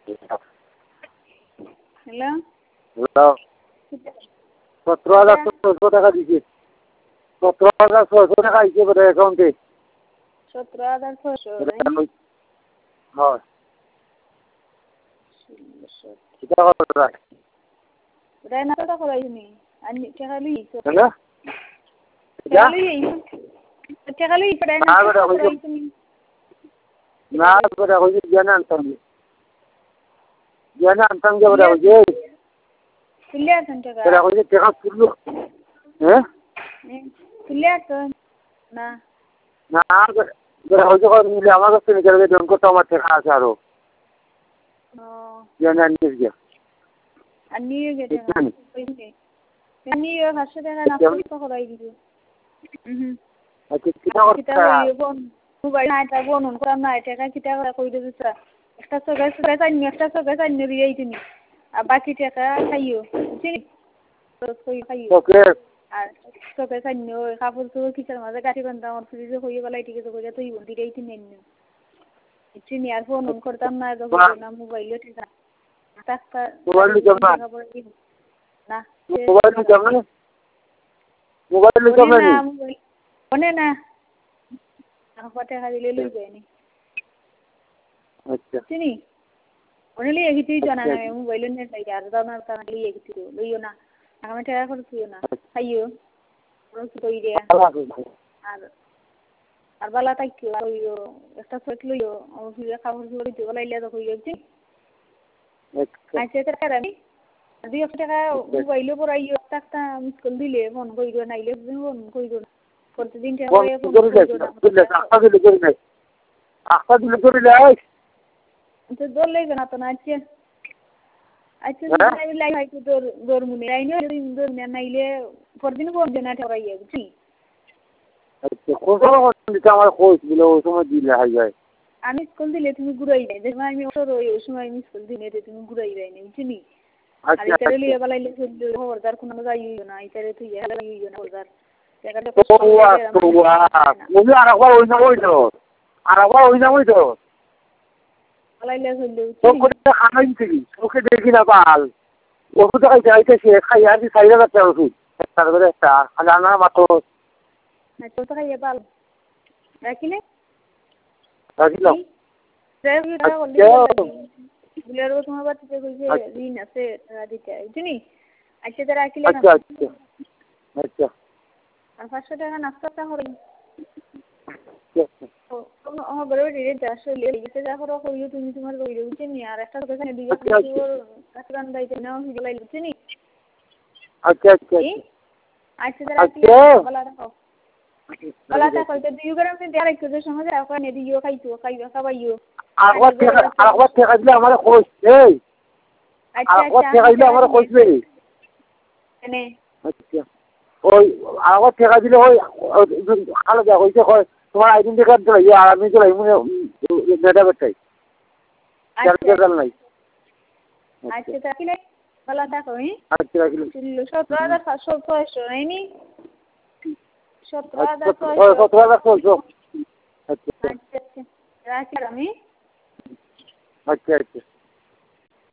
hello hello 17,600 টাকা দিছে 17,600 টাকা আইছে বোধ হয় অ্যাকাউন্টে 17,600 হয় কিতা কথা ওটাই না তো করাইনি আনি টাকা লই হ্যালো টাকা লই পড়ে না করাইনি না বেটা কইছে জানা আনতাম যে বেটা কইছে তুলে আছেন টাকা বেটা কইছে টাকা তুললো হ্যাঁ তুলে আছেন না না বেটা কইছে মিলে আমার কাছে নিয়ে গেলে জন করতে আমার টাকা আছে আরো জানা আনিস গিয়া আনি গেছে আনি 500 টাকা না তো করাই দিও আচ্ছা কিতা কিতা কথা বোন মোবাইল নাইটা বোন করাম না টাকা কিতা করে কই দিছ একটা সগাই চাইনি দিয়ে তুমি আর বাকি টাকা খাইও ঠিক তো কই খাইও ওকে আর সগাই চাইনি ওই কাপড় তো কিচার মাঝে গাড়ি বান্ধা আমার ফ্রিজে হইয়ে বেলাই ঠিক আছে কইরা তুই বন্ধি দেই তুমি নেন চিনি আর ফোন করতাম না যখন না মোবাইলে ঠিক আছে টাকা মোবাইল জমা না মোবাইল জমা না মনে না আমার টাকা দিলে লই যায়নি আচ্ছা চিনি মনে লিয়ে গেছি জানা না মোবাইল নেট নাই আর দানার টাকা লিয়ে গেছি লইও না আমার টাকা খরচিও না খাইও খরচ কই দিয়া আর বালা তাইও লইও একটা সেট লইও ও ফিরে খাবার জুড়ে দিও লাইলে তো কইও জি আচ্ছা টাকা রানি 200 টাকা মোবাইলে পড়াইও টাকা মিসকল দিলে ফোন কইরো নাইলে ফোন কইরো প্রতিদিন টাকা ফোন কইরো আস্তা দিলে করিলে তো দোর লইবে না তো না আচ্ছা লাই হয় তো দোর মুনে আইনো দোর নাইলে প্রতিদিন ফোন দেনা ঠরাইয়া বুঝছি আচ্ছা কোন দিতে আমার কইছ বলে ওই সময় দিলে হাই যায় আমি স্কুল দিলে তুমি ঘুরাই যাই দেখো আমি ওই সময় আমি স্কুল দিলে তুমি ঘুরাই যাই না বুঝছি আর ইতারে লিয়ে বালাইলে খবরদার কোনো যাইও না ইতারে তুই যাইও না খবরদার টাকাটা মুই আরেকবার ওই না হইতো বালাইলে হইলো তোকে খানাই দিবি তোকে দেখি না পাল ওষুধ খাইছে খাই আর 4,000 টাকা ওষুধ তারপরে একটা জানা মাত্র তো খাইয়ে পাল রাখিলে রাখিলাম বুলেরও তোমার বাচ্চাতে কইছে ঋণ আছে টাকা দিতে বুঝনি আচ্ছা তারা রাখিলে আচ্ছা আচ্ছা আর 500 টাকা নাস্তা করে ও বড় রেট আসলে লিখতে যা করো কইও তুমি তোমার কইও বুঝনি আর একটা কথা না দিও কাটরান দাইতে নাও হিলাই বুঝনি আচ্ছা আচ্ছা আচ্ছা তারা রাখিলে বলা রাখো বলা তা কইতে দিও গরম দিন দেয়া রাখো যে সময় রাখো নে দিও খাইবা খাবাইও আরেকবার টাকা দিলে আমারে কইছ এই আরেকবার টাকা দিলে আমারে কইছ এনে আচ্ছা ওই আরেকবার টাকা দিলে ওই খালো যা কইছে তোমার আইডেন্টি কার্ড দিলাই আর আমি দিলাই মেটা বেটাই চার্জার নাই আচ্ছা রাখিলে বলা তা কই আচ্ছা রাখিলে 17,500 নাইনি 17,500 আচ্ছা আচ্ছা রাখি আমি আচ্ছা